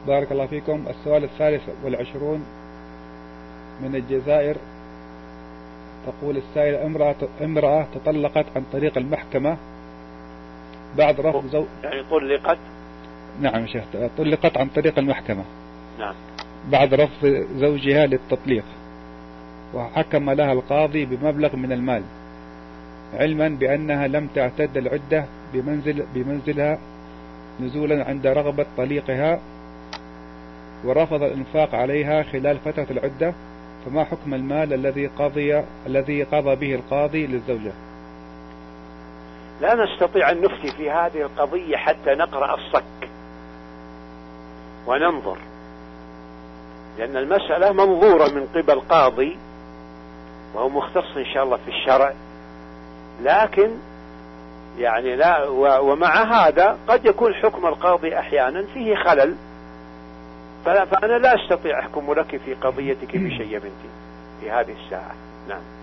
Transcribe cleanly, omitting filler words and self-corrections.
بارك الله فيكم. السؤال 23 من الجزائر. تقول السائلة: امرأة تطلقت عن طريق المحكمة بعد رفض زوج. يعني طلقت؟ نعم شيخ، طلقت عن طريق المحكمة. نعم. بعد رفض زوجها للتطليق، وحكم لها القاضي بمبلغ من المال، علما بأنها لم تعتد العدة بمنزلها نزولا عند رغبة طليقها، ورفض الإنفاق عليها خلال فترة العدة، فما حكم المال الذي قضى به القاضي للزوجة؟ لا نستطيع أن نفتي في هذه القضية حتى نقرأ الصك وننظر، لأن المسألة منظورة من قبل قاضي وهو مختص إن شاء الله في الشرع، لكن يعني لا، ومع هذا قد يكون حكم القاضي أحيانا فيه خلل، فأنا لا أستطيع أحكم لك في قضيتك بشيء يا بنتي في هذه الساعة. نعم.